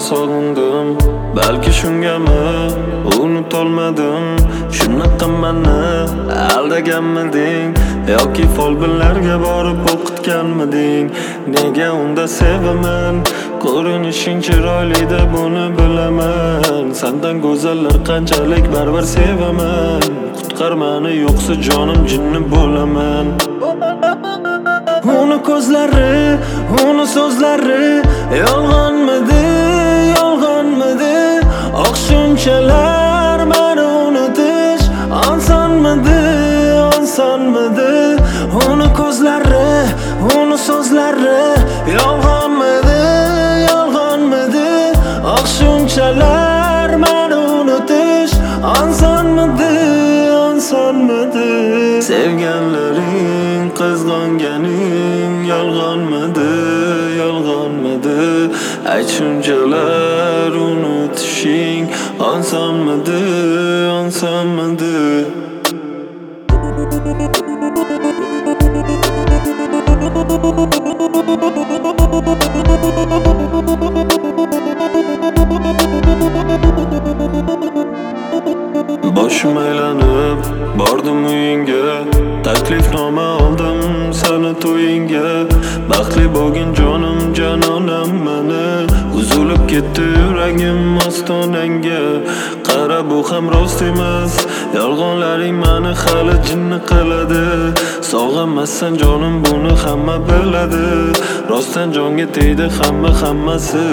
sog'indim. Balki shungami unutolmadim. Shunaqa meni aldaganmiding yoki folbinlarga borib o'qitganmiding? Nega unda sevaman? Ko'rinishing chiroyli-da, buni bilaman. Sendan go'zallar qanchalik baribir sevaman. Qutqar meni, yo'qsa jonim jinni bo'laman. Uni ko'zlari, uni so'zlari yolg'onmidi, yolg'onmidi? Oq shunchalar meni unutish osonmidi, osonmidi? Uni ko'zlari, uni so'zlari yolg'onmidi, yolg'onmidi? Oq shunchalar meni unutish osonmidi, osonmidi? Sevganlaring, qizg'onganing yolg'onmidi, yolg'onmidi? Ayt, shunchalar unutishing osonmidi, osonmidi? Boshim aylanib bordim uyingga, taklifnoma oldim seni to'yingga. Baxtli bo'lgin jonim, janonam meni. Uzilib ketdi yuragim ostonangga. Qara, bu ham rost emas, yolg'onlaring meni hali jinni qiladi. Sog'inmassan jonim, buni hamma biladi. Rostdan jonga tegdi hammasi.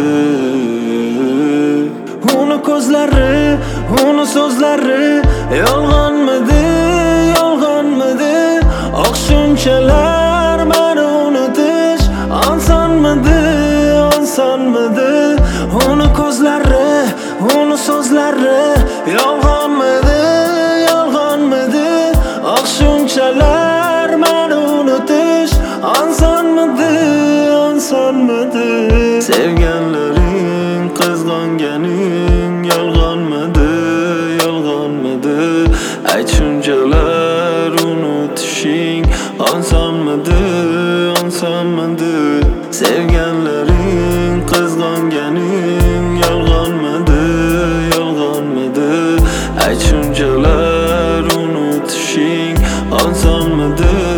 Uni ko'zlari, uni so'zlari yolg'onmidi, yolg'onmidi? Oq shunchalar meni unutish osonmidi, osonmidi? Uni ko'zlari, uni so'zlari yolg'onmidi, yolg'onmidi? Oq shunchalar meni unutish osonmidi, osonmidi? Sevganlaring, qizg'onganing yolg'onmidi, yolg'onmidi? Ayt, shunchalar unutishing osonmidi, osonmidi? Sevganlaring, qizg'onganing yolg'onmidi, yolg'onmidi? Ayt, shunchalar unutishing osonmidi?